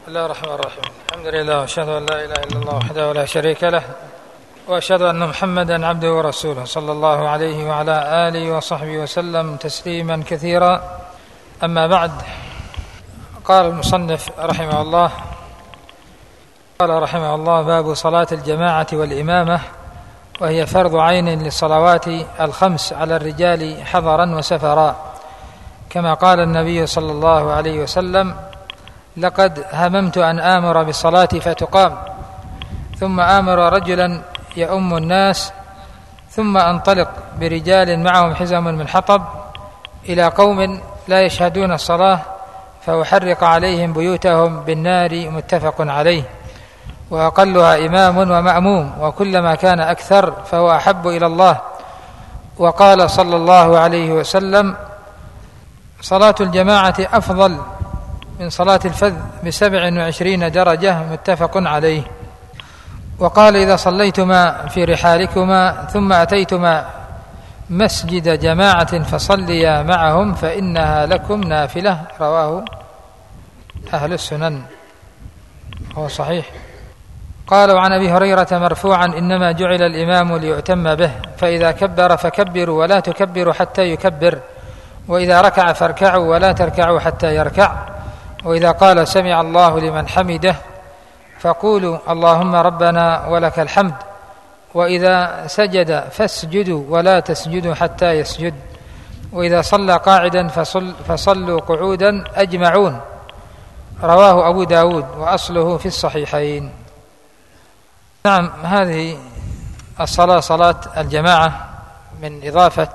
بسم الله الرحمن الرحيم. الحمد لله وأشهد أن لا إله إلا الله وحده لا شريك له، وأشهد أن محمدا عبده ورسوله صلى الله عليه وعلى آله وصحبه وسلم تسليما كثيرا. أما بعد، قال المصنف رحمه الله: قال رحمه الله: باب صلاة الجماعة والإمامة، وهي فرض عين للصلوات الخمس على الرجال حضرا وسفرا، كما قال النبي صلى الله عليه وسلم: لقد هممت أن آمر بالصلاة فتقام، ثم آمر رجلا يؤم الناس، ثم أنطلق برجال معهم حزم من حطب إلى قوم لا يشهدون الصلاة فأحرق عليهم بيوتهم بالنار، متفق عليه. وأقلها إمام ومأموم، وكلما كان أكثر فهو أحب إلى الله. وقال صلى الله عليه وسلم: صلاة الجماعة أفضل من صلاة الفذ ب27 درجة، متفق عليه. وقال: إذا صليتما في رحالكما ثم أتيتما مسجد جماعة فصليا معهم فإنها لكم نافلة، رواه أهل السنن، هو صحيح. قال: وعن أبي هريرة مرفوعا: إنما جعل الإمام ليؤتم به، فإذا كبر فكبروا ولا تكبروا حتى يكبر، وإذا ركع فاركعوا ولا تركعوا حتى يركع، وإذا قال سمع الله لمن حمده فقولوا اللهم ربنا ولك الحمد، وإذا سجد فاسجدوا ولا تسجدوا حتى يسجد، وإذا صلى قاعدا فصلوا قعودا أجمعون، رواه أبو داود، وأصله في الصحيحين. نعم، هذه الصلاة صلاة الجماعة من إضافة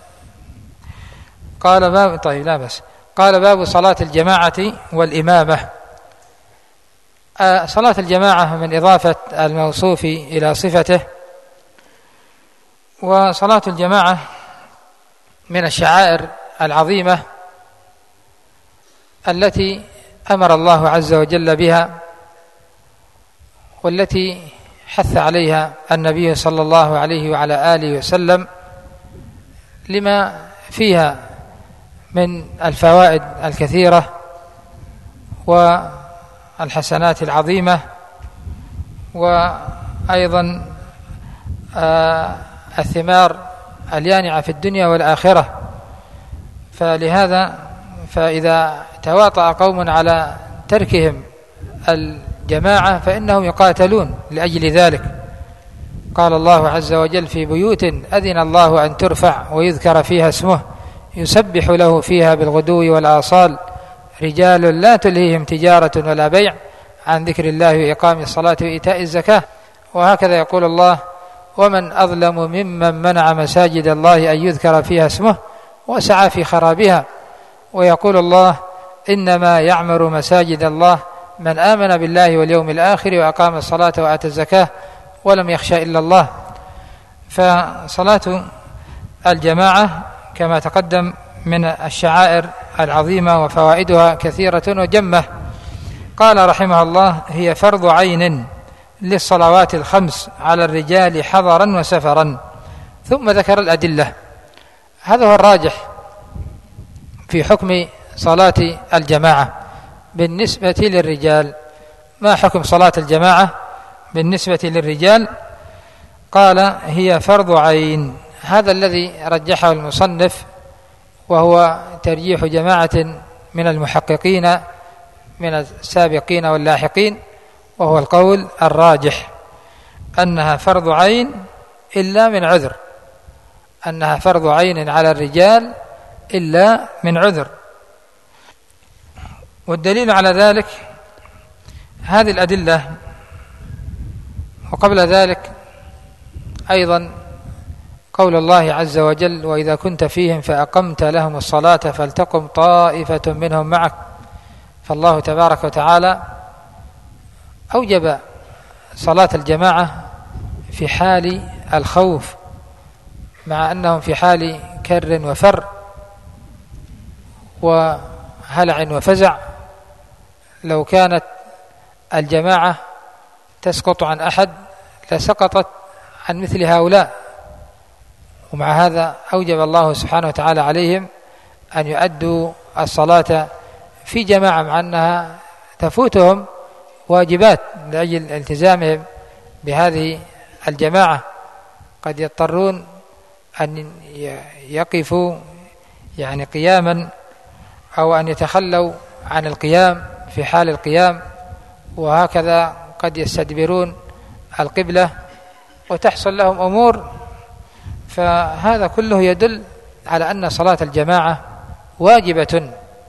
قال باب صلاة الجماعة والإمامة. صلاة الجماعة من إضافة الموصوف إلى صفته، وصلاة الجماعة من الشعائر العظيمة التي أمر الله عز وجل بها، والتي حث عليها النبي صلى الله عليه وعلى آله وسلم، لما فيها من الفوائد الكثيرة والحسنات العظيمة، وأيضا الثمار اليانعة في الدنيا والآخرة. فلهذا فإذا تواطأ قوم على تركهم الجماعة فإنهم يقاتلون لأجل ذلك. قال الله عز وجل: في بيوت أذن الله أن ترفع ويذكر فيها اسمه يسبح له فيها بالغدو والآصال، رجال لا تلهيهم تجارة ولا بيع عن ذكر الله وإقام الصلاة وإيتاء الزكاة. وهكذا يقول الله: ومن أظلم ممن منع مساجد الله أن يذكر فيها اسمه وسعى في خرابها. ويقول الله: إنما يعمر مساجد الله من آمن بالله واليوم الآخر وأقام الصلاة وآتى الزكاة ولم يخشى إلا الله. فصلاة الجماعة كما تقدم من الشعائر العظيمة، وفوائدها كثيرة وجمة. قال رحمه الله: هي فرض عين للصلوات الخمس على الرجال حضرا وسفرا. ثم ذكر الأدلة. هذا هو الراجح في حكم صلاة الجماعة بالنسبة للرجال. ما حكم صلاة الجماعة بالنسبة للرجال؟ قال: هي فرض عين. هذا الذي رجحه المصنف، وهو ترجيح جماعة من المحققين من السابقين واللاحقين، وهو القول الراجح أنها فرض عين إلا من عذر، أنها فرض عين على الرجال إلا من عذر. والدليل على ذلك هذه الأدلة. وقبل ذلك أيضا قول الله عز وجل: وإذا كنت فيهم فأقمت لهم الصلاة فلتقم طائفة منهم معك. فالله تبارك وتعالى أوجب صلاة الجماعة في حال الخوف، مع أنهم في حال كر وفر وهلع وفزع. لو كانت الجماعة تسقط عن أحد لسقطت عن مثل هؤلاء، ومع هذا أوجب الله سبحانه وتعالى عليهم أن يؤدوا الصلاة في جماعة، مع أنها تفوتهم واجبات لأجل التزامهم بهذه الجماعة، قد يضطرون أن يقفوا يعني قياما أو أن يتخلوا عن القيام في حال القيام، وهكذا قد يستدبرون القبلة وتحصل لهم أمور. فهذا كله يدل على أن صلاة الجماعة واجبة.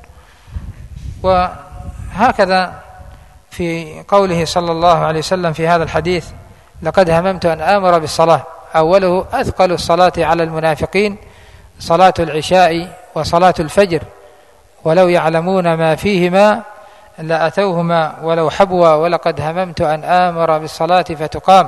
وهكذا في قوله صلى الله عليه وسلم في هذا الحديث: لقد هممت أن آمر بالصلاة، أوله أثقل الصلاة على المنافقين صلاة العشاء وصلاة الفجر، ولو يعلمون ما فيهما لأتوهما ولو حبوا، ولقد هممت أن آمر بالصلاة فتقام.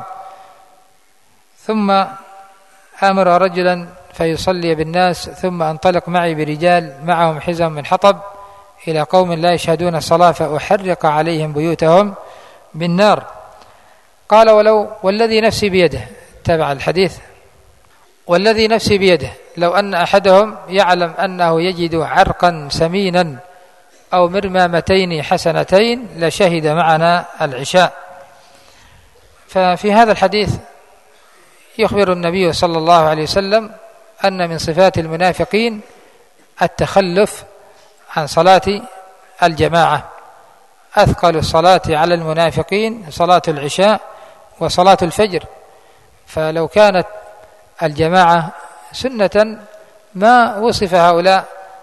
ثم آمر رجلا فيصلي بالناس، ثم أنطلق معي برجال معهم حزم من حطب إلى قوم لا يشهدون الصلاة فأحرق عليهم بيوتهم بالنار. قال: والذي نفسي بيده، تبع الحديث: والذي نفسي بيده لو أن أحدهم يعلم أنه يجد عرقا سمينا أو مرمامتين حسنتين لشهد معنا العشاء. ففي هذا الحديث يخبر النبي صلى الله عليه وسلم أن من صفات المنافقين التخلف عن صلاة الجماعة. أثقل الصلاة على المنافقين صلاة العشاء وصلاة الفجر، فلو كانت الجماعة سنة ما وصف هؤلاء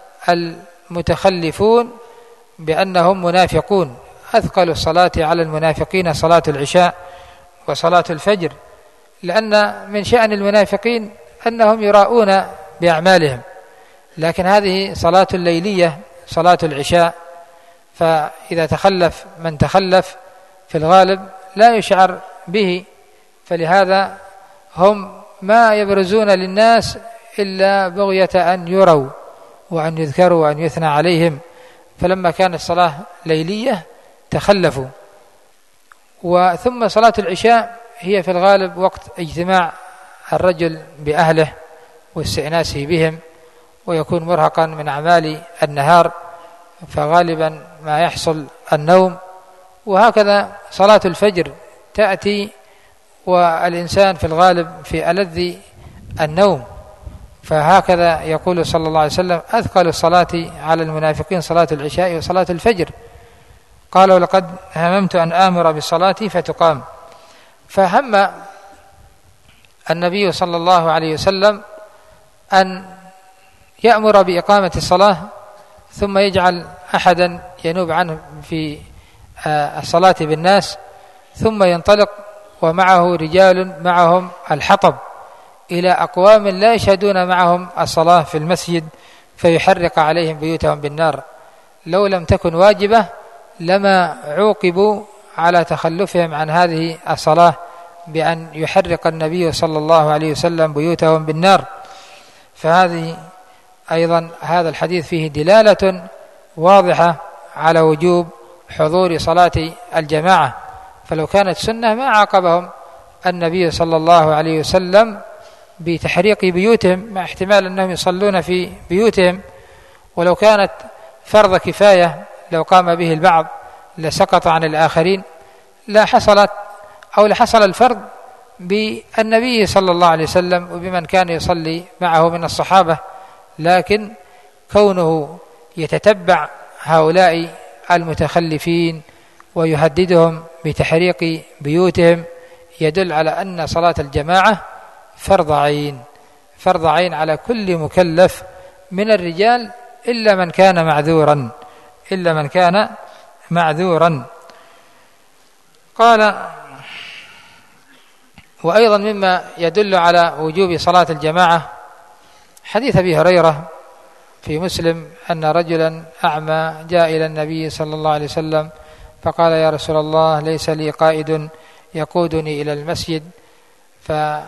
المتخلفون بأنهم منافقون. أثقل الصلاة على المنافقين صلاة العشاء وصلاة الفجر، لأن من شأن المنافقين أنهم يراؤون بأعمالهم، لكن هذه صلاة ليلية صلاة العشاء، فإذا تخلف من تخلف في الغالب لا يشعر به، فلهذا هم ما يبرزون للناس إلا بغية أن يروا وأن يذكروا وأن يثنى عليهم، فلما كانت الصلاة ليلية تخلفوا. وثم صلاة العشاء هي في الغالب وقت اجتماع الرجل بأهله واستئناسه بهم، ويكون مرهقا من أعمال النهار، فغالبا ما يحصل النوم. وهكذا صلاة الفجر تأتي والإنسان في الغالب في ألذ النوم، فهكذا يقول صلى الله عليه وسلم: أثقل الصلاة على المنافقين صلاة العشاء وصلاة الفجر. قالوا: لقد هممت أن آمر بالصلاة فتقام. فهم النبي صلى الله عليه وسلم أن يأمر بإقامة الصلاة، ثم يجعل أحدا ينوب عنه في الصلاة بالناس، ثم ينطلق ومعه رجال معهم الحطب إلى أقوام لا يشهدون معهم الصلاة في المسجد فيحرق عليهم بيوتهم بالنار. لو لم تكن واجبة لما عوقبوا على تخلفهم عن هذه الصلاة بأن يحرق النبي صلى الله عليه وسلم بيوتهم بالنار. فهذه أيضا هذا الحديث فيه دلالة واضحة على وجوب حضور صلاة الجماعة، فلو كانت سنة ما عاقبهم النبي صلى الله عليه وسلم بتحريق بيوتهم، مع احتمال أنهم يصلون في بيوتهم، ولو كانت فرض كفاية لو قام به البعض لسقط عن الآخرين، لا حصلت أو لحصل الفرض بالنبي صلى الله عليه وسلم وبمن كان يصلي معه من الصحابة. لكن كونه يتتبع هؤلاء المتخلفين ويهددهم بتحريق بيوتهم يدل على أن صلاة الجماعة فرض عين على كل مكلف من الرجال إلا من كان معذورا. قال: وأيضا مما يدل على وجوب صلاة الجماعة حديث أبي هريرة في مسلم أن رجلا أعمى جاء إلى النبي صلى الله عليه وسلم فقال: يا رسول الله، ليس لي قائد يقودني إلى المسجد، فطلب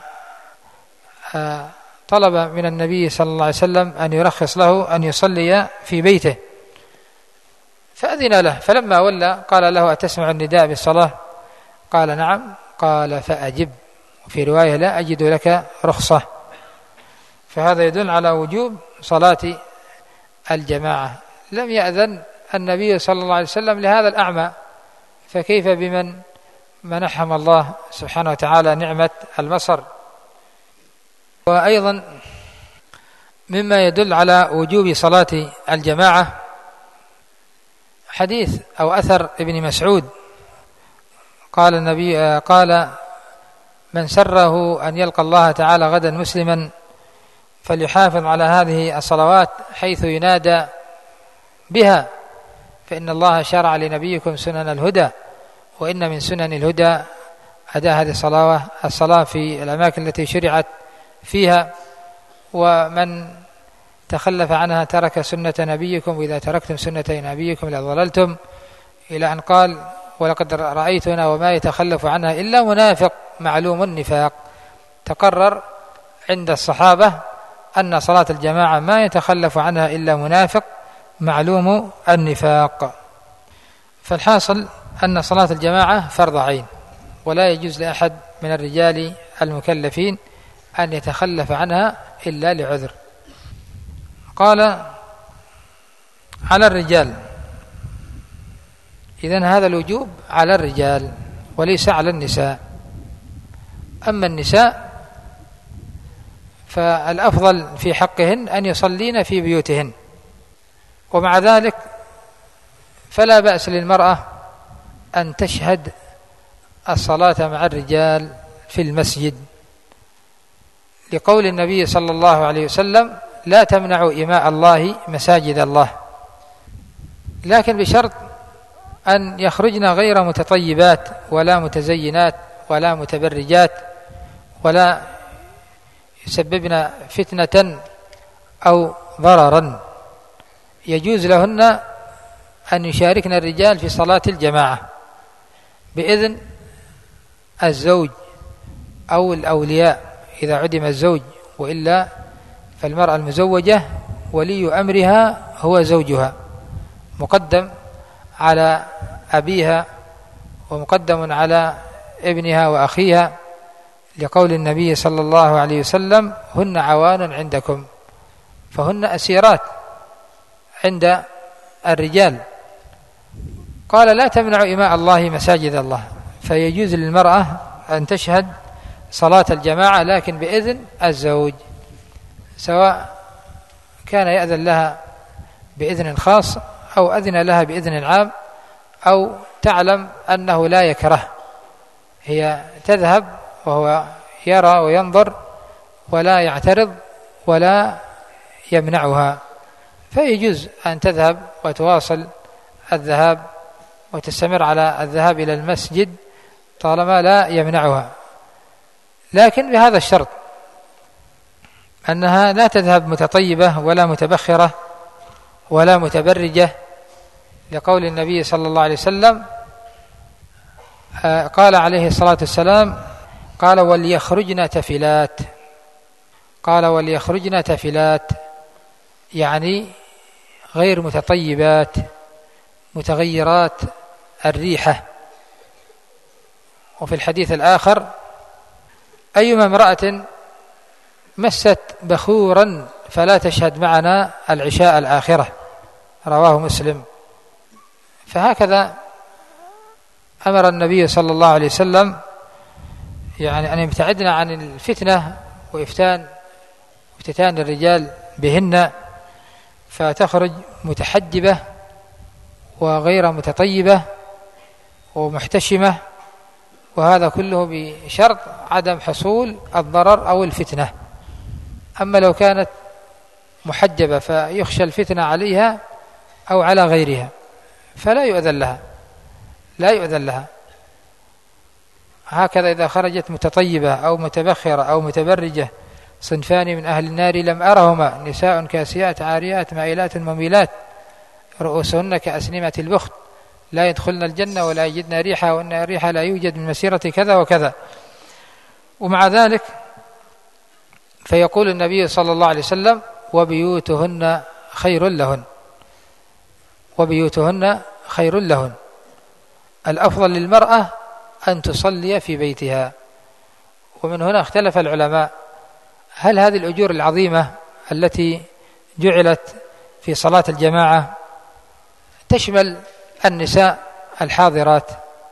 من النبي صلى الله عليه وسلم أن يرخص له أن يصلي في بيته، فأذن له. فلما ولى قال له: أتسمع النداء بالصلاة؟ قال: نعم. قال: فأجب. في رواية: لا أجد لك رخصة. فهذا يدل على وجوب صلاة الجماعة. لم يأذن النبي صلى الله عليه وسلم لهذا الأعمى، فكيف بمن منحهم الله سبحانه وتعالى نعمة البصر؟ وأيضا مما يدل على وجوب صلاة الجماعة حديث أو أثر ابن مسعود قال النبي قال: من سره أن يلقى الله تعالى غدا مسلما فليحافظ على هذه الصلوات حيث ينادى بها، فإن الله شرع لنبيكم سنن الهدى، وإن من سنن الهدى أداء هذه الصلاة في الأماكن التي شرعت فيها، ومن تخلف عنها ترك سنة نبيكم، وإذا تركتم سنة نبيكم لضللتم، إلى أن قال: ولقد رأيتنا وما يتخلف عنها إلا منافق معلوم النفاق. تقرر عند الصحابة أن صلاة الجماعة ما يتخلف عنها إلا منافق معلوم النفاق. فالحاصل أن صلاة الجماعة فرض عين، ولا يجوز لأحد من الرجال المكلفين أن يتخلف عنها إلا لعذر. قال: على الرجال، إذن هذا الوجوب على الرجال وليس على النساء. أما النساء فالأفضل في حقهن أن يصلين في بيوتهن، ومع ذلك فلا بأس للمرأة أن تشهد الصلاة مع الرجال في المسجد، لقول النبي صلى الله عليه وسلم: لا تمنعوا إماء الله مساجد الله، لكن بشرط أن يخرجن غير متطيبات ولا متزينات ولا متبرجات، ولا يسببن فتنة أو ضررا. يجوز لهن أن يشاركن الرجال في صلاة الجماعة بإذن الزوج أو الأولياء إذا عدم الزوج، وإلا فالمرأة المزوجة ولي أمرها هو زوجها، مقدم على أبيها ومقدم على ابنها وأخيها، لقول النبي صلى الله عليه وسلم: هن عوان عندكم، فهن أسيرات عند الرجال. قال: لا تمنع إماء الله مساجد الله، فيجوز للمرأة أن تشهد صلاة الجماعة لكن بإذن الزوج، سواء كان يأذن لها بإذن خاص أو أذن لها بإذن عام، أو تعلم أنه لا يكره، هي تذهب وهو يرى وينظر ولا يعترض ولا يمنعها، فيجوز أن تذهب وتواصل الذهاب وتستمر على الذهاب إلى المسجد طالما لا يمنعها، لكن بهذا الشرط أنها لا تذهب متطيبة ولا متبخرة ولا متبرجة، لقول النبي صلى الله عليه وسلم قال عليه الصلاة والسلام: قال: وليخرجن تفلات. قال: وليخرجن تفلات، يعني غير متطيبات متغيرات الريحة. وفي الحديث الآخر: أيما امرأة مست بخورا فلا تشهد معنا العشاء الآخرة، رواه مسلم. فهكذا أمر النبي صلى الله عليه وسلم يعني أن يبتعدنا عن الفتنة وافتتان الرجال بهن، فتخرج متحجبة وغير متطيبة ومحتشمة، وهذا كله بشرط عدم حصول الضرر أو الفتنة. أما لو كانت محجبة فيخشى الفتنة عليها أو على غيرها فلا يؤذن لها، لا يؤذن لها. هكذا إذا خرجت متطيبة أو متبخرة أو متبرجة، صنفان من أهل النار لم أرهما: نساء كاسيات عاريات مائلات مميلات رؤوسهن كأسنمة البخت لا يدخلن الجنة ولا يجدن ريحها، وإن الريح لا يوجد من مسيرة كذا وكذا. ومع ذلك فيقول النبي صلى الله عليه وسلم: وبيوتهن خير لهن، وبيوتهن خير لهن. الأفضل للمرأة أن تصلي في بيتها. ومن هنا اختلف العلماء: هل هذه الأجور العظيمة التي جعلت في صلاة الجماعة تشمل النساء الحاضرات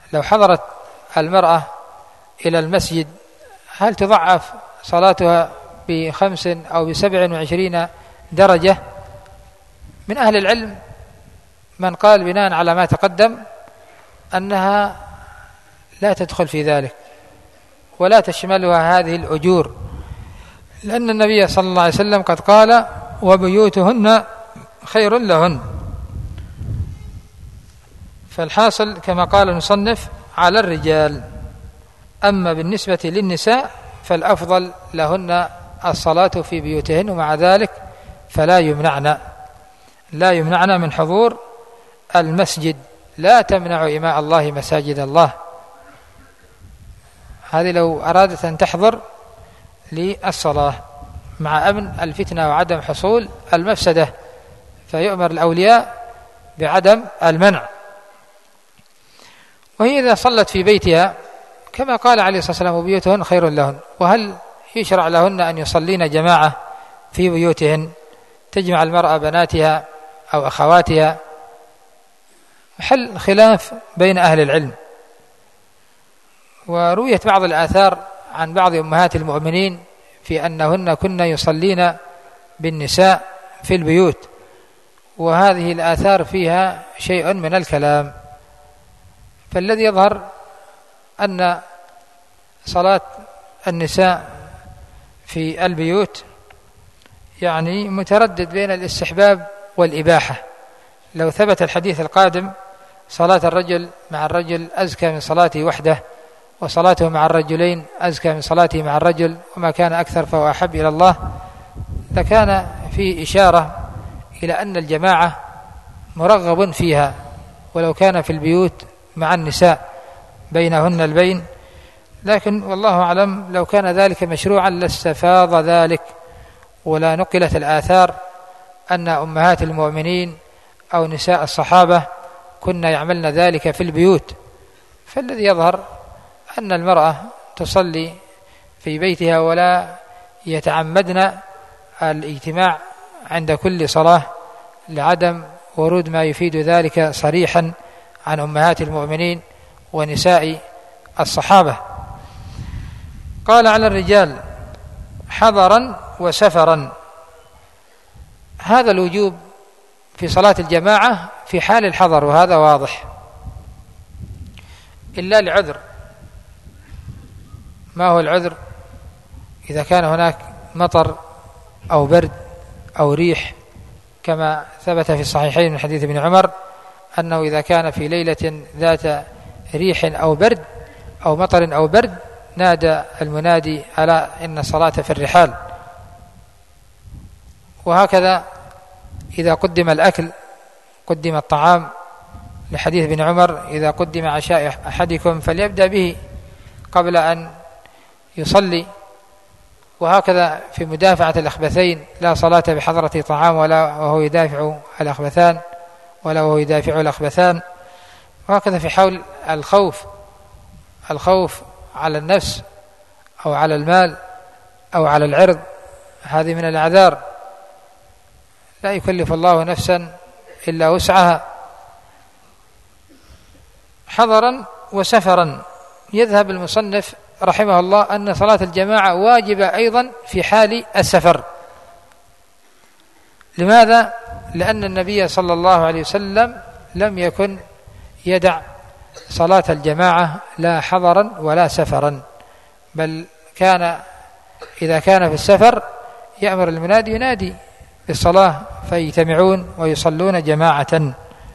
لو حضرت المرأة إلى المسجد هل تضعف صلاتها ب5 أو ب27 درجة؟ من أهل العلم من قال بناء على ما تقدم أنها لا تدخل في ذلك ولا تشملها هذه الأجور، لأن النبي صلى الله عليه وسلم قد قال: وبيوتهن خير لهن. فالحاصل كما قال المصنف على الرجال. أما بالنسبة للنساء فالأفضل لهن الصلاة في بيوتهن، ومع ذلك فلا يمنعن من حضور المسجد. لا تمنع إماء الله مساجد الله. هذه لو أرادت أن تحضر للصلاة مع أمن الفتنة وعدم حصول المفسدة، فيؤمر الأولياء بعدم المنع. وهي إذا صلت في بيتها كما قال عليه الصلاة والسلام: وبيوتهن خير لهن. وهل يشرع لهن أن يصلين جماعة في بيوتهن تجمع المرأة بناتها أو أخواتها؟ محل خلاف بين أهل العلم. ورويت بعض الآثار عن بعض أمهات المؤمنين في أنهن كن يصلين بالنساء في البيوت، وهذه الآثار فيها شيء من الكلام. فالذي يظهر أن صلاة النساء في البيوت يعني متردد بين الاستحباب والإباحة. لو ثبت الحديث القادم: صلاة الرجل مع الرجل أزكى من صلاته وحده، وصلاته مع الرجلين أزكى من صلاته مع الرجل، وما كان أكثر فهو أحب إلى الله، لكان في إشارة إلى أن الجماعة مرغب فيها، ولو كان في البيوت مع النساء بينهن البين. لكن والله أعلم لو كان ذلك مشروعا لاستفاض ذلك، ولا نقلت الآثار أن أمهات المؤمنين أو نساء الصحابة كن يعملن ذلك في البيوت. فالذي يظهر أن المرأة تصلي في بيتها ولا يتعمدن الاجتماع عند كل صلاة، لعدم ورود ما يفيد ذلك صريحا عن أمهات المؤمنين ونساء الصحابة. قال: على الرجال حضرا وسفرا. هذا الوجوب في صلاة الجماعة في حال الحضر، وهذا واضح، إلا لعذر. ما هو العذر؟ إذا كان هناك مطر أو برد أو ريح، كما ثبت في الصحيحين من حديث ابن عمر أنه إذا كان في ليلة ذات ريح أو برد أو مطر أو برد نادى المنادي: ألا إن الصلاة في الرحال. وهكذا إذا قدم الأكل، قدم الطعام، لحديث ابن عمر: إذا قدم عشاء أحدكم فليبدأ به قبل أن يصلي. وهكذا في مدافعة الأخبثين: لا صلاة بحضرة طعام ولا وهو يدافع الأخبثان ولا وهو يدافع الأخبثان. وهكذا في حول الخوف على النفس أو على المال أو على العرض، هذه من الأعذار، لا يكلف الله نفسا إلا وسعها. حضرا وسفرا. يذهب المصنف رحمه الله أن صلاة الجماعة واجبة أيضا في حال السفر. لماذا؟ لأن النبي صلى الله عليه وسلم لم يكن يدع صلاة الجماعة لا حضرا ولا سفرا، بل كان إذا كان في السفر يأمر المنادي ينادي بالصلاة فيجتمعون ويصلون جماعة.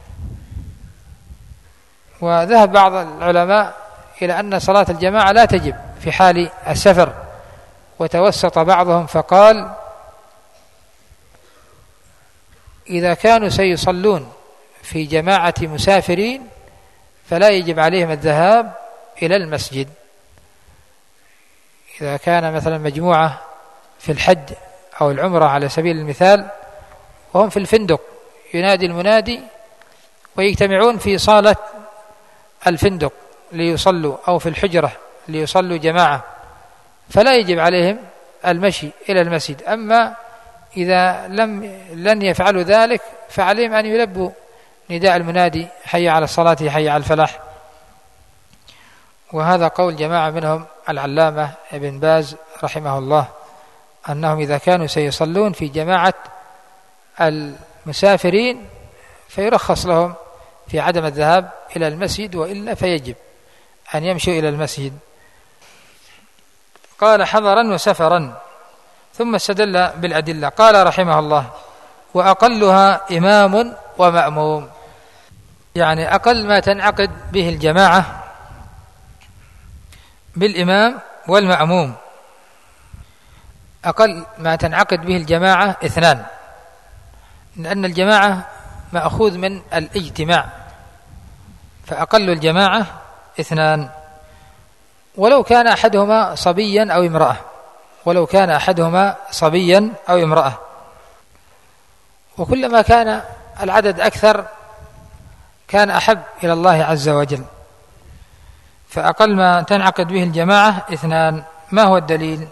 وذهب بعض العلماء إلى أن صلاة الجماعة لا تجب في حال السفر، وتوسط بعضهم فقال: إذا كانوا سيصلون في جماعة مسافرين فلا يجب عليهم الذهاب إلى المسجد. إذا كان مثلا مجموعة في الحج أو العمرة على سبيل المثال وهم في الفندق، ينادي المنادي ويجتمعون في صالة الفندق ليصلوا، أو في الحجرة ليصلوا جماعة، فلا يجب عليهم المشي إلى المسجد. أما إذا لن يفعلوا ذلك فعليهم أن يلبوا نداء المنادي: حي على الصلاة حي على الفلاح. وهذا قول جماعة منهم العلامة ابن باز رحمه الله، أنهم إذا كانوا سيصلون في جماعة المسافرين فيرخص لهم في عدم الذهاب إلى المسجد، وإلا فيجب أن يمشوا إلى المسجد. قال حضرا وسفرا، ثم استدل بالأدلة. قال رحمه الله: وأقلها إمام ومأموم، يعني أقل ما تنعقد به الجماعة بالإمام والمأموم، أقل ما تنعقد به الجماعة 2، لأن الجماعة مأخوذ من الاجتماع، فأقل الجماعة 2، ولو كان أحدهما صبيا أو امرأة، ولو كان أحدهما صبيا أو امرأة. وكلما كان العدد أكثر كان أحب إلى الله عز وجل، فأقل ما تنعقد به الجماعة 2. ما هو الدليل؟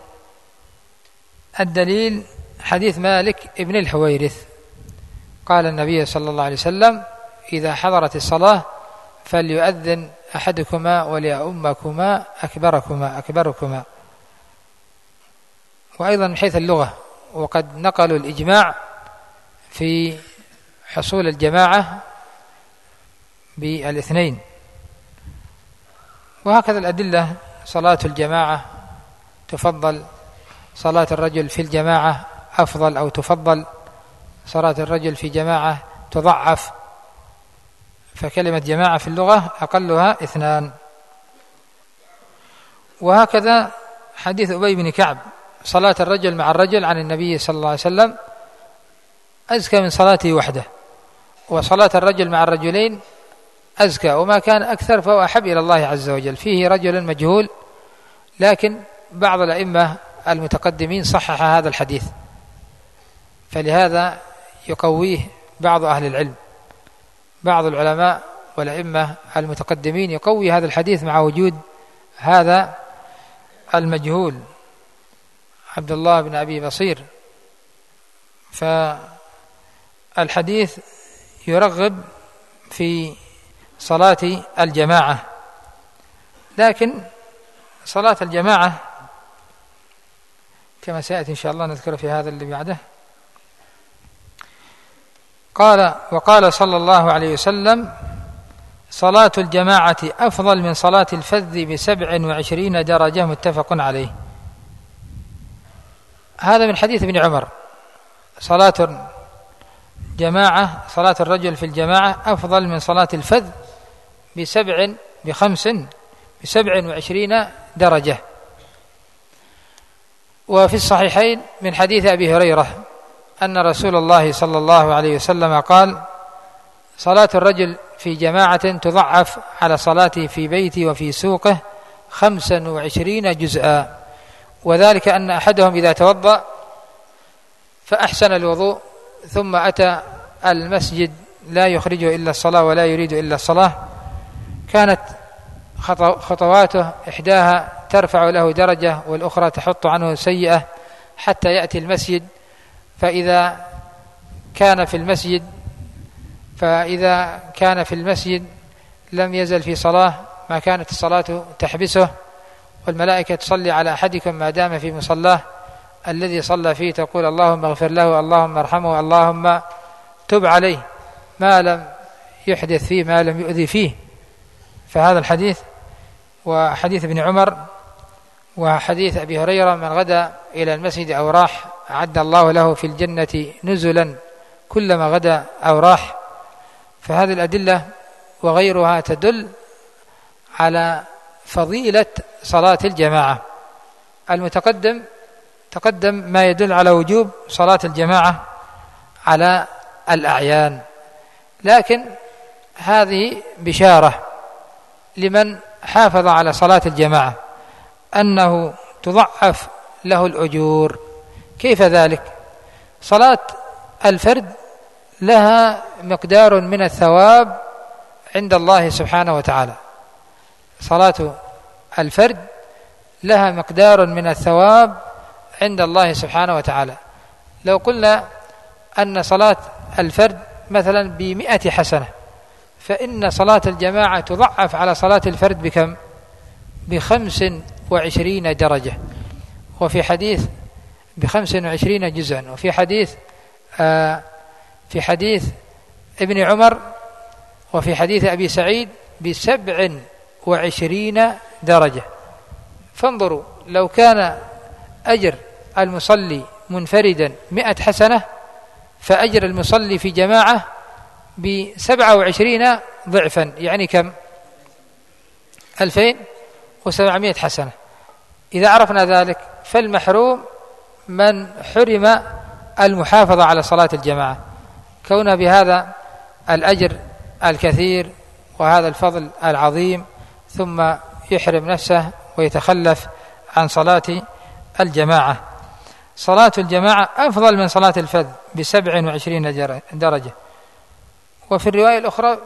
الدليل حديث مالك ابن الحويرث، قال النبي صلى الله عليه وسلم: إذا حضرت الصلاة فليؤذن أحدكما وليؤمكما أكبركما. وأيضا من حيث اللغة، وقد نقلوا الإجماع في حصول الجماعة بالاثنين. وهكذا الأدلة: صلاة الجماعة تفضل، صلاة الرجل في الجماعة أفضل أو تفضل، صلاة الرجل في جماعة تضعف. فكلمة جماعة في اللغة أقلها 2. وهكذا حديث أبي بن كعب: صلاة الرجل مع الرجل عن النبي صلى الله عليه وسلم أزكى من صلاته وحده، وصلاة الرجل مع الرجلين أزكى، وما كان أكثر فهو أحب إلى الله عز وجل. فيه رجل مجهول، لكن بعض الأئمة المتقدمين صحح هذا الحديث، فلهذا يقويه بعض أهل العلم، بعض العلماء والأئمة المتقدمين يقوي هذا الحديث مع وجود هذا المجهول عبد الله بن أبي بصير. فالحديث يرغب في صلاة الجماعة، لكن صلاة الجماعة كما سيأتي إن شاء الله نذكر في هذا اللي بعده. وقال صلى الله عليه وسلم: صلاة الجماعة أفضل من صلاة الفذ ب27 درجة، متفق عليه. هذا من حديث ابن عمر: صلاة الجماعة، صلاة الرجل في الجماعة أفضل من صلاة الفذ ب27 درجة. وفي الصحيحين من حديث أبي هريرة أن رسول الله صلى الله عليه وسلم قال: صلاة الرجل في جماعة تضعف على صلاته في بيته وفي سوقه 25 جزءا، وذلك أن أحدهم إذا توضأ فأحسن الوضوء ثم أتى المسجد لا يخرجه إلا الصلاة ولا يريد إلا الصلاة، كانت خطواته إحداها ترفع له درجة والأخرى تحط عنه سيئة حتى يأتي المسجد. فإذا كان في المسجد لم يزل في صلاة ما كانت الصلاة تحبسه، والملائكة تصلي على أحدكم ما دام في مصلاه الذي صلى فيه، تقول: اللهم اغفر له، اللهم ارحمه، اللهم تب عليه، ما لم يحدث فيه، ما لم يؤذي فيه. فهذا الحديث وحديث ابن عمر وحديث أبي هريرة: من غدا إلى المسجد أو راح أعد الله له في الجنة نزلا كلما غدا أو راح. فهذه الأدلة وغيرها تدل على فضيلة صلاة الجماعة. تقدم ما يدل على وجوب صلاة الجماعة على الأعيان، لكن هذه بشارة لمن حافظ على صلاة الجماعة أنه تضعف له الأجور. كيف ذلك؟ صلاة الفرد لها مقدار من الثواب عند الله سبحانه وتعالى، صلاة الفرد لها مقدار من الثواب عند الله سبحانه وتعالى. لو قلنا أن صلاة الفرد مثلا ب100 حسنة، فإن صلاة الجماعة تضعف على صلاة الفرد بكم؟ ب25 درجة، وفي حديث ب25 جزءا، وفي حديث ابن عمر وفي حديث أبي سعيد ب27 درجة. فانظروا، لو كان أجر المصلي منفردا 100 حسنة، فأجر المصلي في جماعة ب27 ضعفا، يعني كم؟ 2700 حسنة. إذا عرفنا ذلك فالمحروم من حرم المحافظة على صلاة الجماعة، كون بهذا الأجر الكثير وهذا الفضل العظيم، ثم يحرم نفسه ويتخلف عن صلاة الجماعة. صلاة الجماعة أفضل من صلاة الفذ ب27 درجة، وفي الرواية الأخرى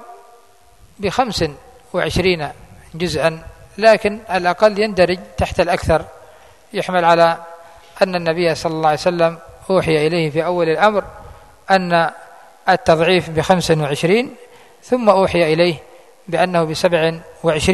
ب25 جزءا، لكن الأقل يندرج تحت الأكثر، يحمل على أن النبي صلى الله عليه وسلم أوحي إليه في أول الأمر أن التضعيف ب25، ثم أوحي إليه بأنه ب27.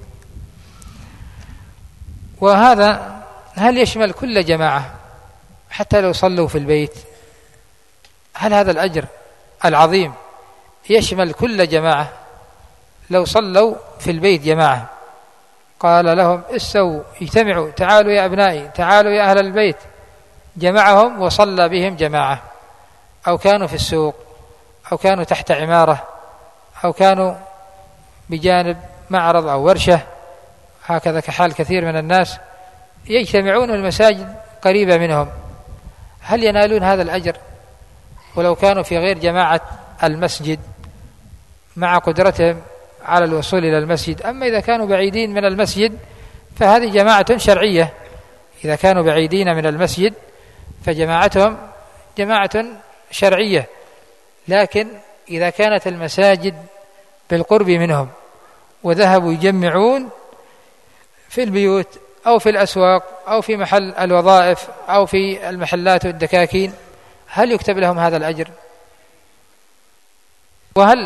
وهذا هل يشمل كل جماعة حتى لو صلوا في البيت؟ هل هذا الأجر العظيم يشمل كل جماعة لو صلوا في البيت جماعة؟ قال لهم استووا اجتمعوا، تعالوا يا أبنائي، تعالوا يا أهل البيت، جمعهم وصلى بهم جماعة، أو كانوا في السوق، أو كانوا تحت عمارة، أو كانوا بجانب معرض أو ورشة، هكذا كحال كثير من الناس يجتمعون المساجد قريبة منهم، هل ينالون هذا الأجر ولو كانوا في غير جماعة المسجد مع قدرتهم على الوصول إلى المسجد؟ أما إذا كانوا بعيدين من المسجد فهذه جماعة شرعية، إذا كانوا بعيدين من المسجد فجماعتهم جماعة شرعية. لكن إذا كانت المساجد بالقرب منهم وذهبوا يجمعون في البيوت أو في الأسواق أو في محل الوظائف أو في المحلات والدكاكين، هل يكتب لهم هذا الأجر؟ وهل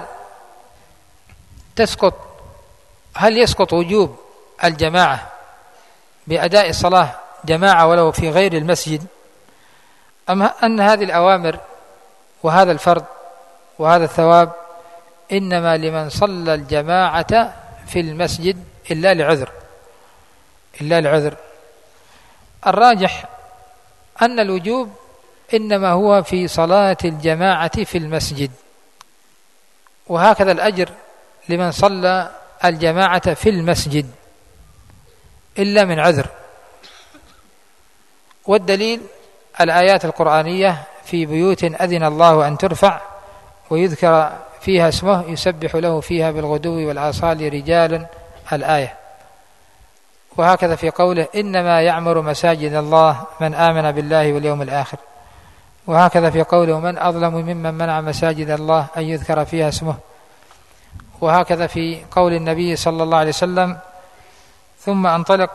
يسقط وجوب الجماعة بأداء الصلاة جماعة ولو في غير المسجد، أم أن هذه الأوامر وهذا الفرض وهذا الثواب إنما لمن صلى الجماعة في المسجد إلا لعذر؟ الراجح أن الوجوب إنما هو في صلاة الجماعة في المسجد، وهكذا الأجر لمن صلى الجماعة في المسجد إلا من عذر. والدليل الآيات القرآنية في بيوت أذن الله أن ترفع ويذكر فيها اسمه يسبح له فيها بالغدو والآصال رجال، الآية. وهكذا في قوله إنما يعمر مساجد الله من آمن بالله واليوم الآخر، وهكذا في قوله من أظلم ممن منع مساجد الله أن يذكر فيها اسمه، وهكذا في قول النبي صلى الله عليه وسلم ثم أنطلق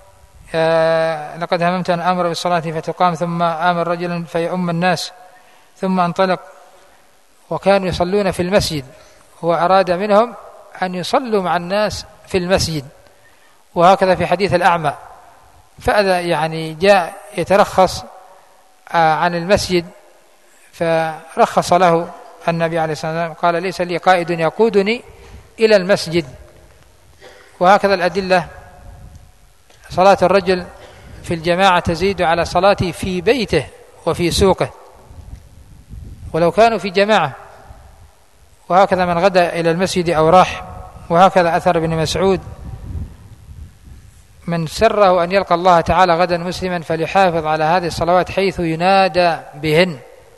لقد هممت أن آمر بالصلاة فتقام ثم آمر رجلا فيؤم الناس ثم أنطلق، وكانوا يصلون في المسجد وأراد منهم أن يصلوا مع الناس في المسجد. وهكذا في حديث الأعمى، فأذا يعني جاء يترخص عن المسجد فرخص له النبي عليه الصلاة والسلام، قال ليس لي قائد يقودني إلى المسجد. وهكذا الأدلة، صلاة الرجل في الجماعة تزيد على صلاته في بيته وفي سوقه ولو كانوا في جماعة، وهكذا من غدا إلى المسجد أو راح. وهكذا أثر ابن مسعود من سره أن يلقى الله تعالى غدا مسلما فليحافظ على هذه الصلوات حيث ينادى بهن.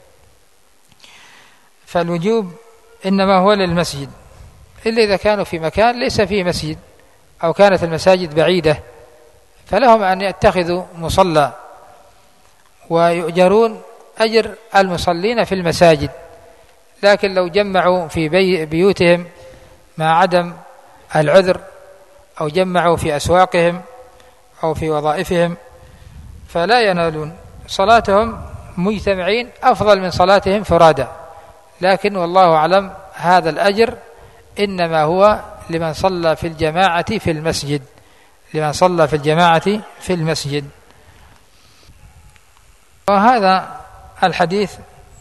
فالوجوب إنما هو للمسجد، إلا إذا كانوا في مكان ليس فيه مسجد أو كانت المساجد بعيدة فلهم أن يتخذوا مصلى ويؤجرون أجر المصلين في المساجد. لكن لو جمعوا في بيوتهم مع عدم العذر أو جمعوا في أسواقهم أو في وظائفهم فلا ينالون، صلاتهم مجتمعين أفضل من صلاتهم فرادى. لكن والله أعلم هذا الأجر إنما هو لمن صلى في الجماعة في المسجد لمن صلى في الجماعة في المسجد. وهذا الحديث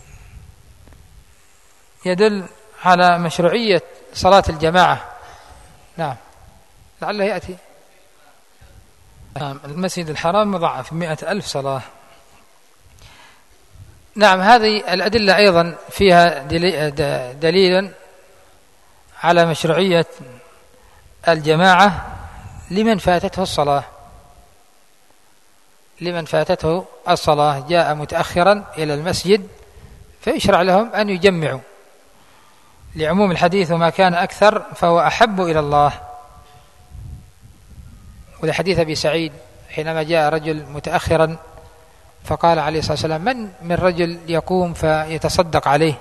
يدل على مشروعية صلاة الجماعة. نعم، لعله يأتي. نعم، المسجد الحرام مضاعف 100,000 صلاة. نعم، هذه الأدلة أيضا فيها دليل على مشروعية الجماعة لمن فاتته الصلاة. لمن فاتته الصلاة جاء متأخرا إلى المسجد فيشرع لهم أن يجمعوا، لعموم الحديث: وما كان أكثر فهو أحب إلى الله. ولحديث أبي سعيد حينما جاء رجل متأخرا فقال عليه الصلاة والسلام: من رجل يقوم فيتصدق عليه.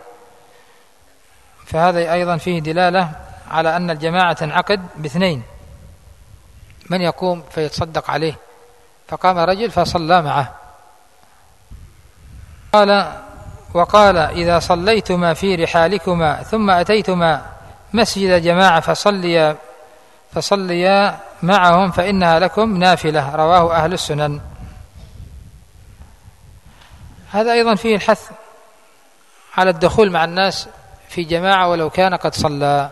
فهذا أيضا فيه دلالة على أن الجماعة تنعقد باثنين: من يقوم فيتصدق عليه، فقام رجل فصلى معه. وقال: إذا صليتما في رحالكما ثم أتيتما مسجد جماعة فصليا معهم فإنها لكم نافلة. رواه أهل السنن. هذا أيضا فيه الحث على الدخول مع الناس في جماعة ولو كان قد صلى.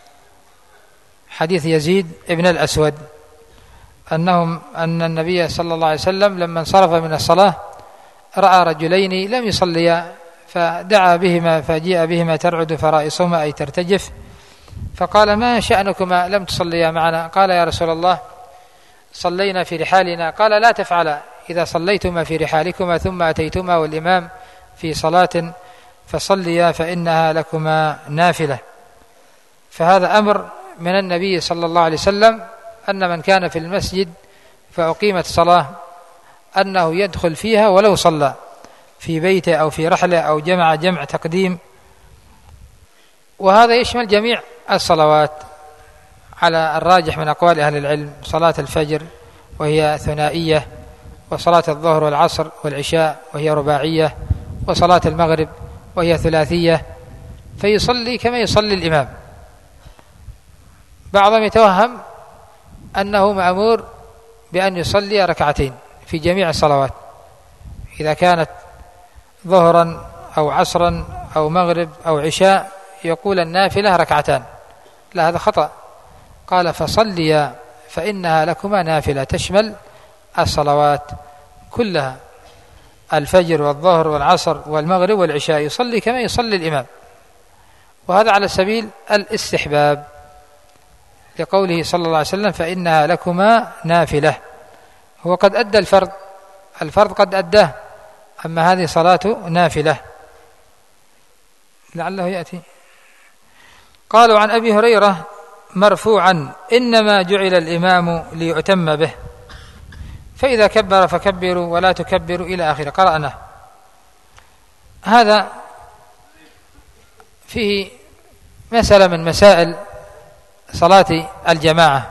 حديث يزيد ابن الأسود أن النبي صلى الله عليه وسلم لما انصرف من الصلاة رأى رجلين لم يصليا فدعا بهما فجيء بهما ترعد فرائصهما أي ترتجف، فقال: ما شأنكما لم تصليا معنا؟ قال: يا رسول الله صلينا في رحالنا. قال: لا تفعلا، إذا صليتما في رحالكما ثم أتيتما والإمام في صلاة فصليا فإنها لكما نافلة. فهذا أمر من النبي صلى الله عليه وسلم أن من كان في المسجد فأقيمت صلاة أنه يدخل فيها ولو صلى في بيته أو في رحلة أو جمع تقديم. وهذا يشمل جميع الصلوات على الراجح من أقوال أهل العلم: صلاة الفجر وهي ثنائية، وصلاة الظهر والعصر والعشاء وهي رباعية، وصلاة المغرب وهي ثلاثية. فيصلي كما يصلي الإمام. بعضهم يتوهم أنه مأمور بأن يصلي ركعتين في جميع الصلوات، إذا كانت ظهرا أو عصرا أو مغرب أو عشاء يقول النافلة ركعتان. لا، هذا خطأ. قال: فصليا فإنها لكما نافلة، تشمل الصلوات كلها: الفجر والظهر والعصر والمغرب والعشاء، يصلي كما يصلي الإمام. وهذا على سبيل الاستحباب، لقوله صلى الله عليه وسلم: فإنها لكما نافلة. هو قد أدى الفرض قد أداه، أما هذه صلاة نافلة. لعله يأتي. قالوا عن أبي هريرة مرفوعا: إنما جعل الإمام ليؤتم به، فإذا كبر فكبروا ولا تكبروا إلى آخره. قرأناه. هذا فيه مسألة من مسائل صلاة الجماعة،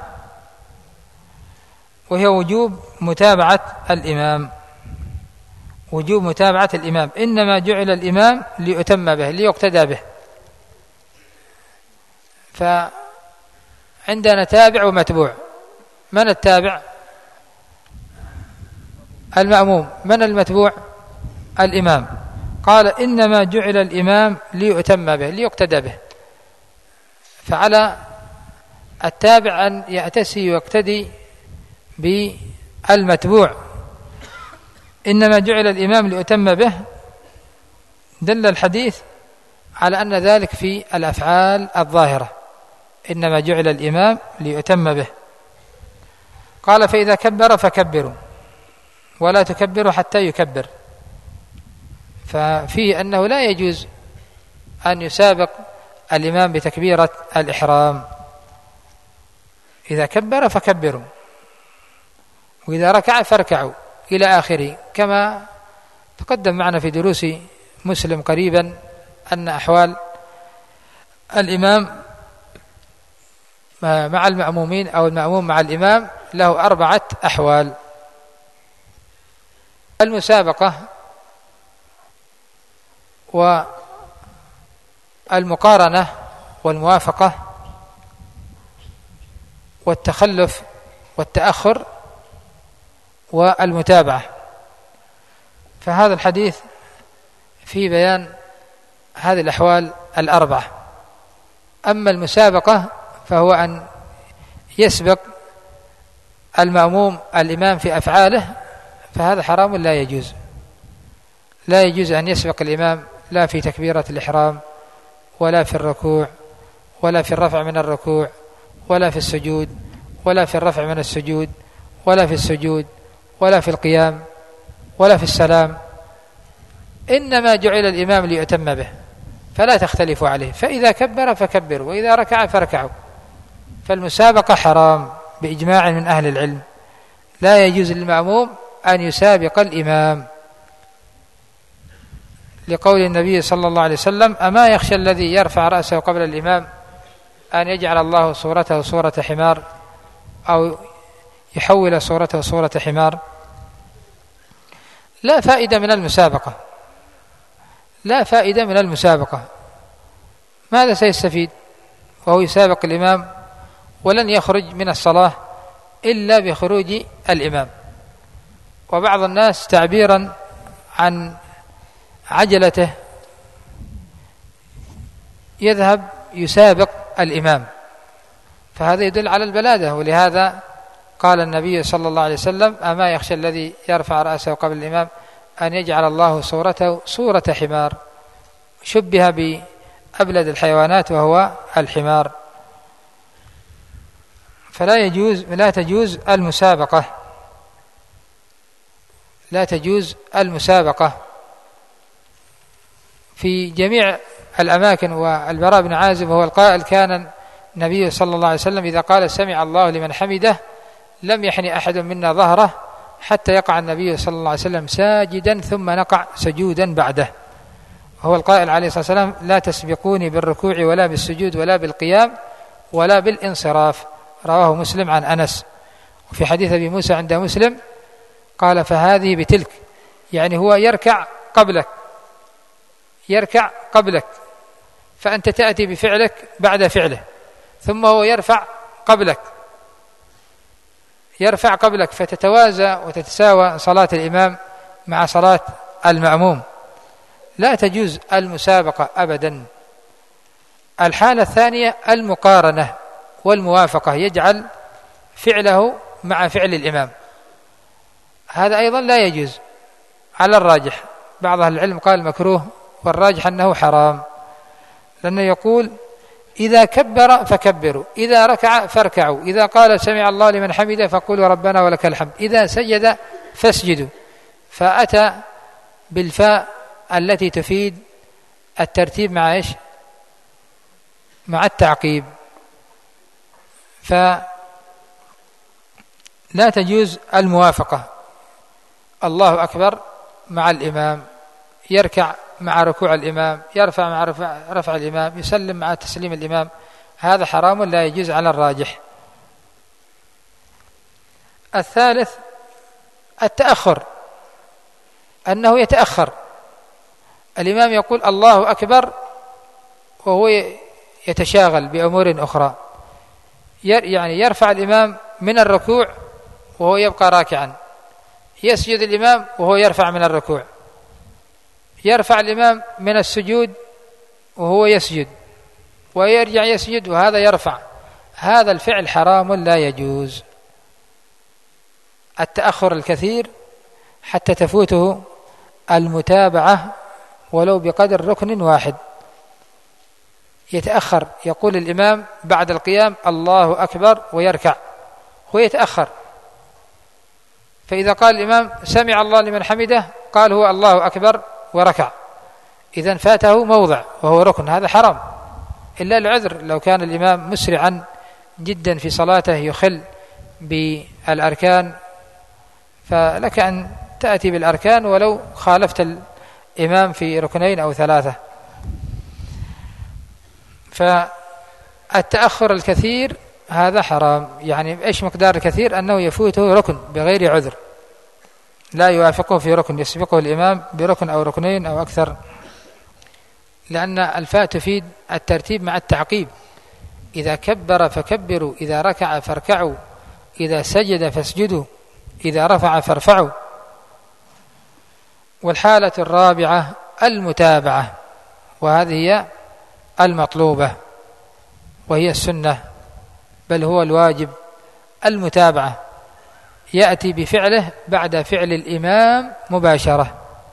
وهي وجوب متابعة الإمام. وجوب متابعة الإمام. إنما جعل الإمام ليؤتم به، ليقتدى به. فعندنا تابع ومتبوع. من التابع؟ المأموم. من المتبوع؟ الإمام. قال: إنما جعل الإمام ليؤتم به، ليقتدى به. فعلى التابع أن يأتسي ويقتدي بالمتبوع. إنما جعل الإمام ليؤتم به، دل الحديث على أن ذلك في الأفعال الظاهرة: إنما جعل الإمام ليؤتم به. قال: فإذا كبر فكبروا ولا تكبروا حتى يكبر. ففيه أنه لا يجوز أن يسابق الإمام بتكبيرة الإحرام. إذا كبر فكبروا، وإذا ركع فاركعوا إلى آخره، كما تقدم معنا في دروس مسلم قريبا أن أحوال الإمام مع المأمومين أو المأموم مع الإمام له 4 أحوال. المسابقة والمقارنة والموافقة والتخلف والتأخر والمتابعة. فهذا الحديث في بيان هذه الأحوال الأربعة. أما المسابقة فهو أن يسبق المأموم الإمام في أفعاله، فهذا حرام لا يجوز. لا يجوز أن يسبق الإمام لا في تكبيرة الإحرام ولا في الركوع ولا في الرفع من الركوع ولا في السجود ولا في الرفع من السجود ولا في السجود ولا في القيام ولا في السلام. إنما جعل الإمام ليؤتم به، فلا تختلفوا عليه، فإذا كبر فكبروا وإذا ركع فاركعوا. فالمسابقة حرام بإجماع من أهل العلم. لا يجوز للمأموم أن يسابق الإمام، لقول النبي صلى الله عليه وسلم: أما يخشى الذي يرفع رأسه قبل الإمام أن يجعل الله صورته صورة حمار أو يحول صورته صورة حمار. لا فائدة من المسابقة، لا فائدة من المسابقة. ماذا سيستفيد وهو يسابق الإمام ولن يخرج من الصلاة إلا بخروج الإمام؟ وبعض الناس تعبيرا عن عجلته يذهب يسابق الإمام، فهذا يدل على البلادة. ولهذا قال النبي صلى الله عليه وسلم: أما يخشى الذي يرفع رأسه قبل الإمام أن يجعل الله صورته صورة حمار. شبه بأبلد الحيوانات وهو الحمار. لا تجوز المسابقة، لا تجوز المسابقة في جميع الأماكن. والبراء بن عازب وهو القائل: كان النبي صلى الله عليه وسلم إذا قال سمع الله لمن حمده لم يحن أحد منا ظهره حتى يقع النبي صلى الله عليه وسلم ساجدا ثم نقع سجودا بعده. وهو القائل عليه الصلاة والسلام: لا تسبقوني بالركوع ولا بالسجود ولا بالقيام ولا بالانصراف. رواه مسلم عن أنس. وفي حديث أبي موسى عند مسلم قال: فهذه بتلك، يعني هو يركع قبلك، فأنت تأتي بفعلك بعد فعله، ثم هو يرفع قبلك فتتوازى وتتساوى صلاة الإمام مع صلاة المأموم. لا تجوز المسابقة أبدا. الحالة الثانية المقارنة والموافقة، يجعل فعله مع فعل الإمام، هذا أيضا لا يجوز على الراجح. بعض أهل العلم قال مكروه، والراجح أنه حرام، لأنه يقول: إذا كبر فكبروا، إذا ركع فاركعوا، إذا قال سمع الله لمن حمده فقولوا ربنا ولك الحمد، إذا سجد فاسجدوا. فأتى بالفاء التي تفيد الترتيب مع إيش؟ مع التعقيب. فلا تجوز الموافقة. الله أكبر مع الإمام، يركع مع ركوع الإمام، يرفع مع رفع الإمام، يسلم مع تسليم الإمام، هذا حرام لا يجوز على الراجح. الثالث التأخر، أنه يتأخر. الإمام يقول الله أكبر وهو يتشاغل بأمور أخرى، يعني يرفع الإمام من الركوع وهو يبقى راكعا، يسجد الإمام وهو يرفع من الركوع، يرفع الإمام من السجود وهو يسجد، ويرجع يسجد وهذا يرفع. هذا الفعل حرام لا يجوز. التأخر الكثير حتى تفوته المتابعة ولو بقدر ركن واحد. يتأخر، يقول الإمام بعد القيام الله أكبر ويركع، هو يتأخر، فإذا قال الإمام سمع الله لمن حمده قال هو الله أكبر وركع، إذن فاته موضع وهو ركن، هذا حرام إلا العذر. لو كان الإمام مسرعا جدا في صلاته يخل بالأركان فلك أن تأتي بالأركان ولو خالفت الإمام في ركنين أو ثلاثة. فالتأخر الكثير هذا حرام. يعني إيش مقدار الكثير؟ أنه يفوته ركن بغير عذر، لا يوافقه في ركن، يسبقه الإمام بركن أو ركنين أو أكثر، لأن الفاء تفيد الترتيب مع التعقيب. إذا كبر فكبروا، إذا ركع فاركعوا، إذا سجد فاسجدوا إذا رفع فارفعوا. والحالة الرابعة المتابعة، وهذه هي المطلوبة وهي السنة، بل هو الواجب. المتابعة يأتي بفعله بعد فعل الإمام مباشرة،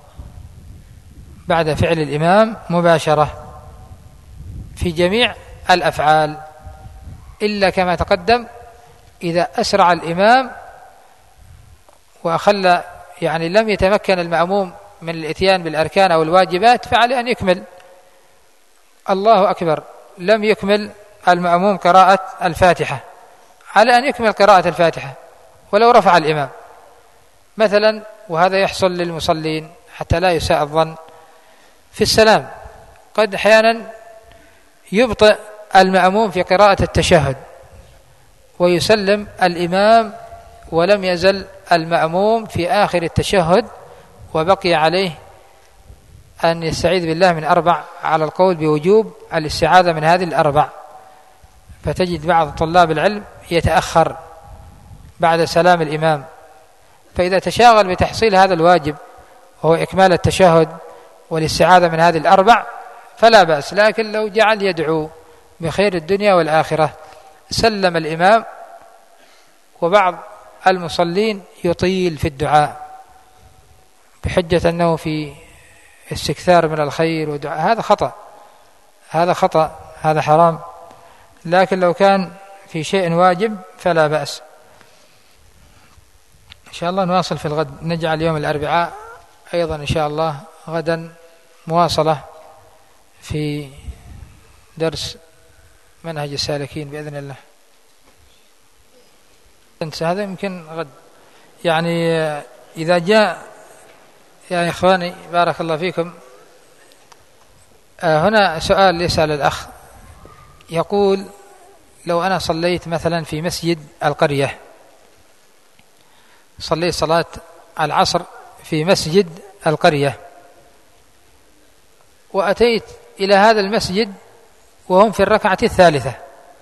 بعد فعل الإمام مباشرة في جميع الأفعال، إلا كما تقدم إذا أسرع الإمام وأخل يعني لم يتمكن المأموم من الإتيان بالأركان أو الواجبات فعليه أن يكمل. الله أكبر، لم يكمل المأموم قراءة الفاتحة، على أن يكمل قراءة الفاتحة ولو رفع الإمام مثلا. وهذا يحصل للمصلين حتى لا يساء الظن في السلام، قد أحيانا يبطئ المأموم في قراءة التشهد ويسلم الإمام ولم يزل المأموم في آخر التشهد، وبقي عليه أن يستعيذ بالله من 4 على القول بوجوب الاستعاذة من هذه ال4. فتجد بعض طلاب العلم يتأخر بعد سلام الإمام، فإذا تشاغل بتحصيل هذا الواجب وهو إكمال التشهد والاستعاذة من هذه ال4 فلا بأس. لكن لو جعل يدعو بخير الدنيا والآخرة سلم الإمام، وبعض المصلين يطيل في الدعاء بحجة أنه في استكثار من الخير ودعاء، هذا خطأ، هذا خطأ، هذا حرام. لكن لو كان في شيء واجب فلا بأس. إن شاء الله نواصل في الغد، نجعل يوم الأربعاء أيضا إن شاء الله غدا مواصلة في درس منهج السالكين بإذن الله. هذا يمكن غد يعني إذا جاء يا إخواني بارك الله فيكم. هنا سؤال يسأل الأخ يقول: لو أنا صليت مثلا في مسجد القرية، صليت صلاة العصر في مسجد القرية وأتيت إلى هذا المسجد وهم في الركعة الثالثة،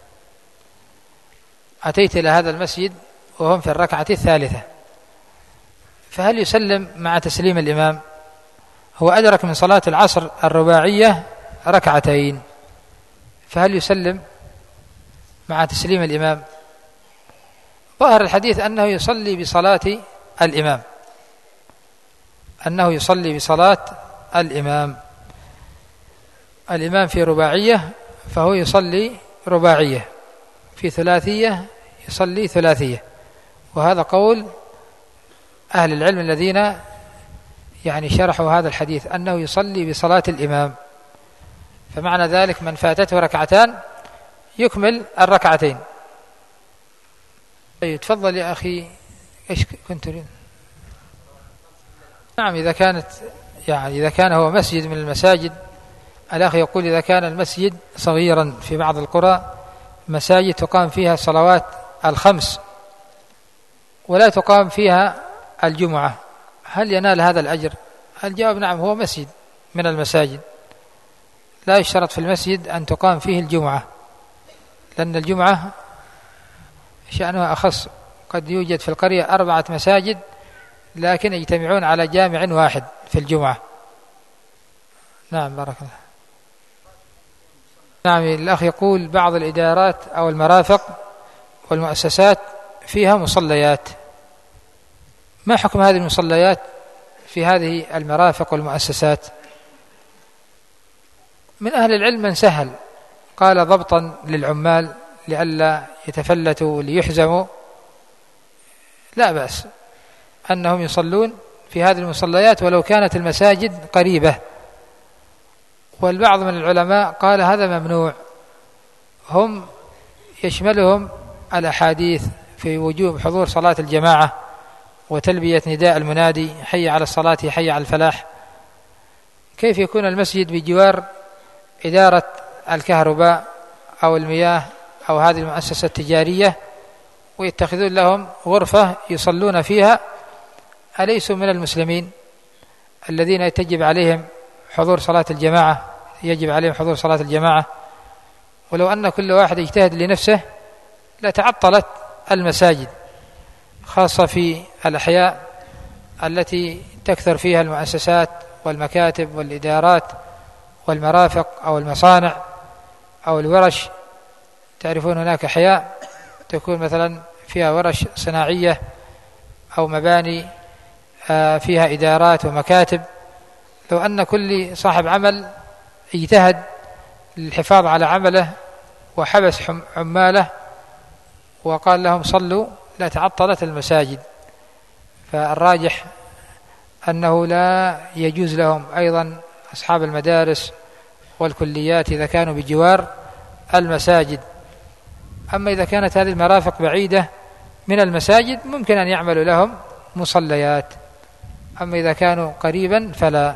أتيت إلى هذا المسجد وهم في الركعة الثالثة، فهل يسلم مع تسليم الإمام؟ هو أدرك من صلاة العصر الرباعية 2 ركعة، فهل يسلم مع تسليم الإمام؟ ظاهر الحديث أنه يصلي بصلاة الإمام، أنه يصلي بصلاة الإمام. الإمام في رباعية فهو يصلي رباعية، في ثلاثية يصلي ثلاثية، وهذا قول أهل العلم الذين يعني شرحوا هذا الحديث أنه يصلي بصلاة الإمام. فمعنى ذلك من فاتته 2 ركعتان يكمل 2 ركعتين. تفضل يا أخي، إيش كنت تريد؟ نعم، إذا كان هو مسجد من المساجد، الأخ يقول إذا كان المسجد صغيرا، في بعض القرى مساجد تقام فيها الصلوات ال5 ولا تقام فيها الجمعة، هل ينال هذا الأجر؟ الجواب نعم، هو مسجد من المساجد، لا يشترط في المسجد أن تقام فيه الجمعة، لأن الجمعة شأنها أخص. قد يوجد في القرية 4 مساجد لكن يجتمعون على جامع واحد في الجمعة. نعم بارك الله. نعم، الأخ يقول بعض الإدارات أو المرافق والمؤسسات فيها مصليات، ما حكم هذه المصليات في هذه المرافق والمؤسسات؟ من أهل العلم من سهل، قال ضبطا للعمال لئلا يتفلتوا ليحزموا، لا بأس أنهم يصلون في هذه المصليات ولو كانت المساجد قريبة. والبعض من العلماء قال هذا ممنوع، هم يشملهم الأحاديث في وجوب حضور صلاة الجماعة وتلبية نداء المنادي حي على الصلاة حي على الفلاح. كيف يكون المسجد بجوار إدارة الكهرباء أو المياه أو هذه المؤسسة التجارية ويتخذون لهم غرفة يصلون فيها؟ أليسوا من المسلمين الذين تجب عليهم حضور صلاة الجماعة؟ يجب عليهم حضور صلاة الجماعة. ولو أن كل واحد يجتهد لنفسه لتعطلت المساجد خاصة في الأحياء التي تكثر فيها المؤسسات والمكاتب والإدارات والمرافق أو المصانع أو الورش. تعرفون هناك أحياء تكون مثلا فيها ورش صناعية أو مباني فيها إدارات ومكاتب. لو أن كل صاحب عمل اجتهد للحفاظ على عمله وحبس عماله وقال لهم صلوا لتعطلت المساجد. فالراجح أنه لا يجوز لهم أيضا أصحاب المدارس والكليات إذا كانوا بجوار المساجد. أما إذا كانت هذه المرافق بعيدة من المساجد ممكن أن يعملوا لهم مصليات، أما إذا كانوا قريبا فلا.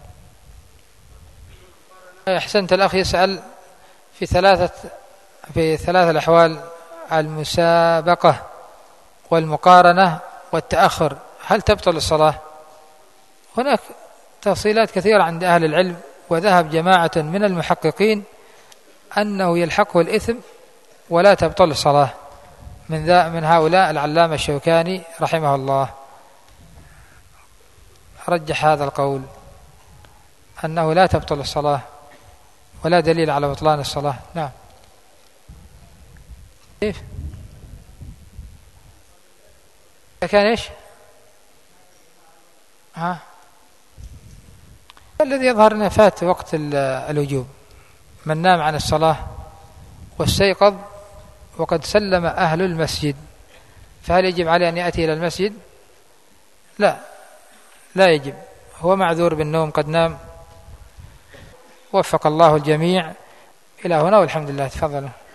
أحسنت. الأخ يسأل في ثلاث الأحوال: المسابقة والمقارنة والتأخر، هل تبطل الصلاة؟ هناك تفصيلات كثيرة عند أهل العلم، وذهب جماعة من المحققين أنه يلحقه الإثم ولا تبطل الصلاة. من هؤلاء العلامة الشوكاني رحمه الله رجح هذا القول أنه لا تبطل الصلاة ولا دليل على بطلان الصلاة. نعم. كيف؟ كان إيش؟ الذي يظهر أنه فات وقت الوجوب. من نام عن الصلاة واستيقظ وقد سلم أهل المسجد، فهل يجب عليه أن يأتي إلى المسجد؟ لا يجب، هو معذور بالنوم، قد نام. وفق الله الجميع إلى هنا والحمد لله. تفضلوا.